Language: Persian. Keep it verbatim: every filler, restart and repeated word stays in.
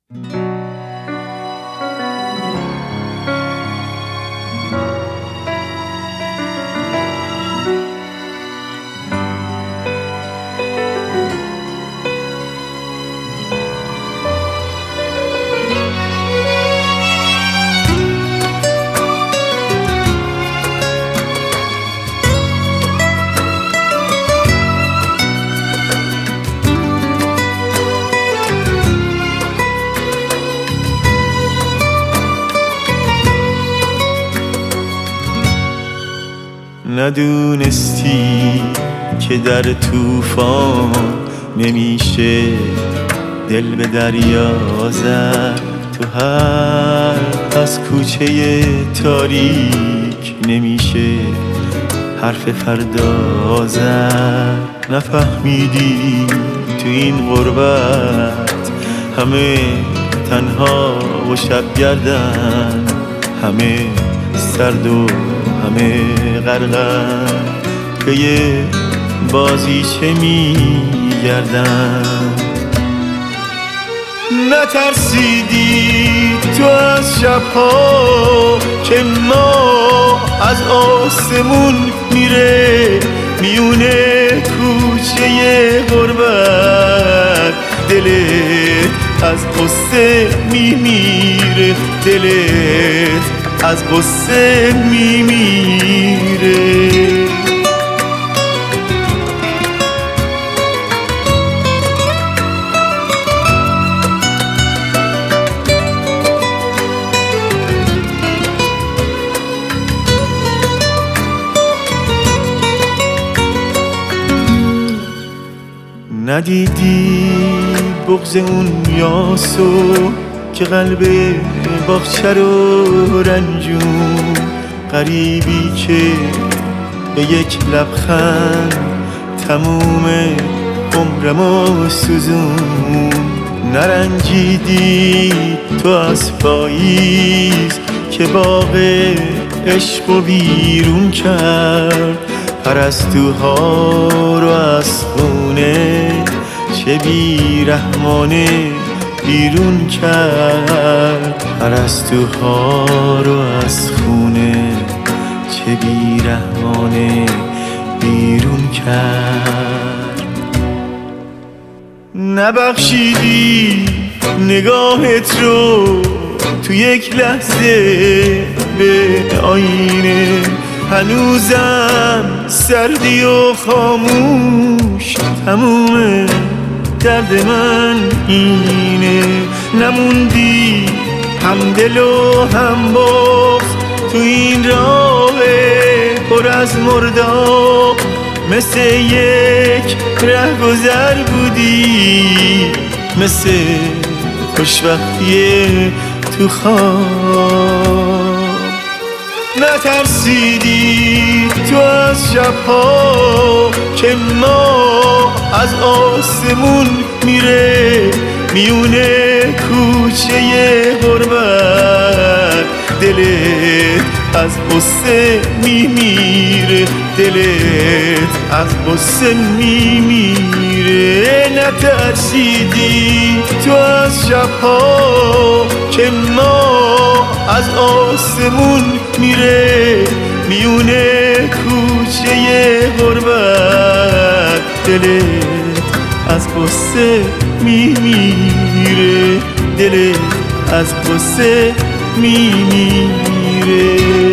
ندونستی که در طوفان نمیشه دل به دریا زد، تو هر از کوچه تاریک نمیشه حرف فردا زد. نفهمیدی تو این غربت همه تنها و شبگردن، همه سرد و همه غرقن، که یه بازیچه میگردن. نترسیدی تو از شبها که ما از آسمون میره میونه کوچه غربت، دلت از قصه میمیره، دلت از قصه میمیره. ندیدی بغض اون یاسو که قلب باغچه رو رنجون، غریبی که به یک لبخند تموم عمرمو سوزون. نرنجیدی تو از پاییز که باغ عشق و بیرون کرد، پرستوها رو از خونه چه بیرحمانه بیرون کرد، پرستوها رو از خونه چه بیرحمانه بیرون کرد. نبخشیدی نگاهت رو تو یک لحظه به آینه، هنوزم سردی و خاموش تمومه درد من اینه. نموندی هم دل و هم بغض تو این راه پر از مرداب، مثل یک رهگذر بودی، مثل خوشبختی تو خواب. نترسیدی تو از شبها که ما از آسمون میره میونه کوچه غربت، دلت از قصه میمیره، دلت از قصه میمیره. نترسیدی تو از شبها که ما از آسمون میره میونه کوچه غربت، دلت از قصه میمیره، دلت از قصه میمیره.